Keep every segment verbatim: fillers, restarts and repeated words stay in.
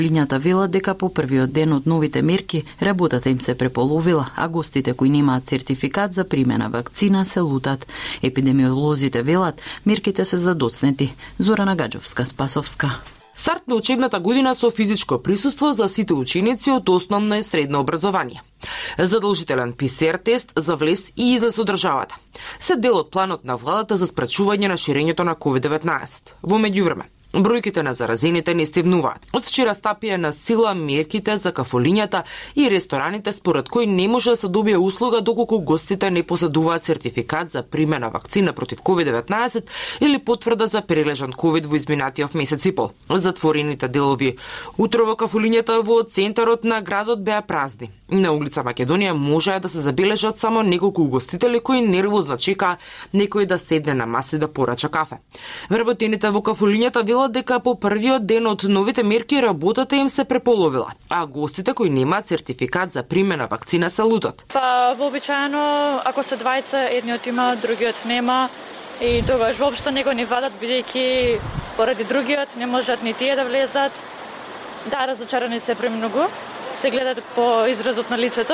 Лињата велат дека по првиот ден од новите мерки работата им се преполовила, а гостите кои немаат сертификат за примена вакцина се лутат. Епидемиолозите велат мерките се задоцнети. Зорана Гаджовска, Спасовска. Старт на учебната година со физичко присуство за сите ученици од основно и средно образование. Задолжителен пе се ер тест за влез и излез од државата. Се дел од планот на владата за спречување на ширењето на ковид деветнаесет. Во меѓувреме, бројките на заразените не стивнуваат. Од вчера стапија на сила мерките за кафолињата и рестораните според кои не може да се добие услуга доколку гостите не поседуваат сертификат за примена вакцина против ковид деветнаесет или потврда за прележан ковид во изминатиот месец и пол. Затворените делови утро во кафолињата во центарот на градот беа празни. На улица Македонија можеа да се забележат само неколку угостители кои нервозно чекаа некој да седне на маса и да порача кафе. Вработените во кафолињата велат дека по првиот ден од новите мерки работата им се преполовила, а гостите кои немаат сертификат за примена вакцина се лутат. Па вообичаено ако се двајца, едниот има, другиот нема и тогаш воопшто него не вадат бидејќи поради другиот не можат ни тие да влезат. Да, разочарани се премногу. Се гледат по изразот на лицето.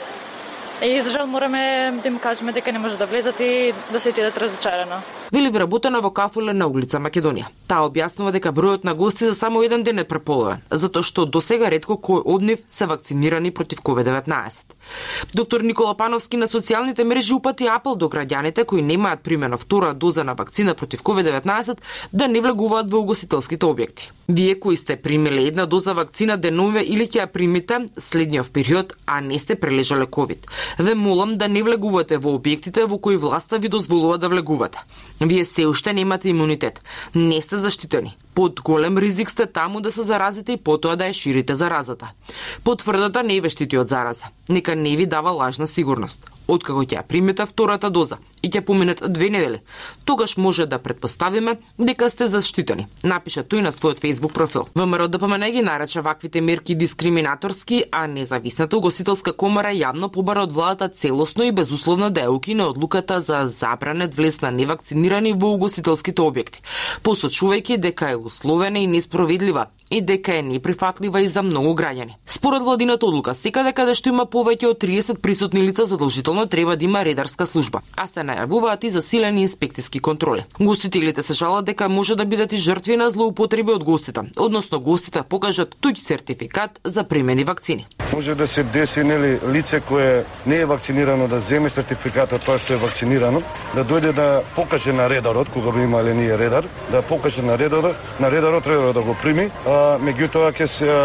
И за жал мораме да им кажеме дека не може да влезат и да се отидат разочарано. Вели вработена во кафеле на улица Македонија. Таа објаснува дека бројот на гости за само еден ден е преполовен, затоа што досега ретко кој од нив се вакцинирани против ковид деветнаесет. Доктор Никола Пановски на социјалните мрежи упати апел до граѓаните кои немаат примена втора доза на вакцина против ковид деветнаесет да не влегуваат во угостителските објекти. Вие кои сте примиле една доза вакцина денове или ќе ја примите следниот период, а не сте прележале ковид, ве молам да не влегувате во објектите во кои власта ви дозволува да влегувате. Вие се уште немате имунитет, не сте заштитени. Под голем ризик сте таму да се заразите и потоа да ја ширите заразата. Потврдата не ве штити од зараза. Нека не ви дава лажна сигурност. Откако ќе ја примете втората доза и ќе поминат две недели, тогаш може да предпоставиме дека сте заштитени, напиша тој на својот Facebook профил. ВМРО ДПМН ги нарече ваквите мерки дискриминаторски, а независната угостителска комора јавно побара од владата целосно и безусловно да ја укине одлуката за забранет влез на невакцинирани во угостителските објекти, посочувајќи дека е условена и несправедлива и дека е неприфатлива и за многу граѓани. Според владината одлука, секаде каде што има повеќе од триесет присутни лица задолжително треба да има редарска служба, а се најавуваат и засилени инспекциски контроли. Гостителите се жалат дека може да бидат и жртви на злоупотреби од гостите, односно гостите покажат туѓ сертификат за примени вакцини. Може да се деси нели лице кое не е вакцинирано да земе сертификатот тоа што е вакцинирано, да дојде да покаже на редарот, кога би имале ние редар, да покаже на редарот, на редарот треба да го прими, а меѓутоа ќе се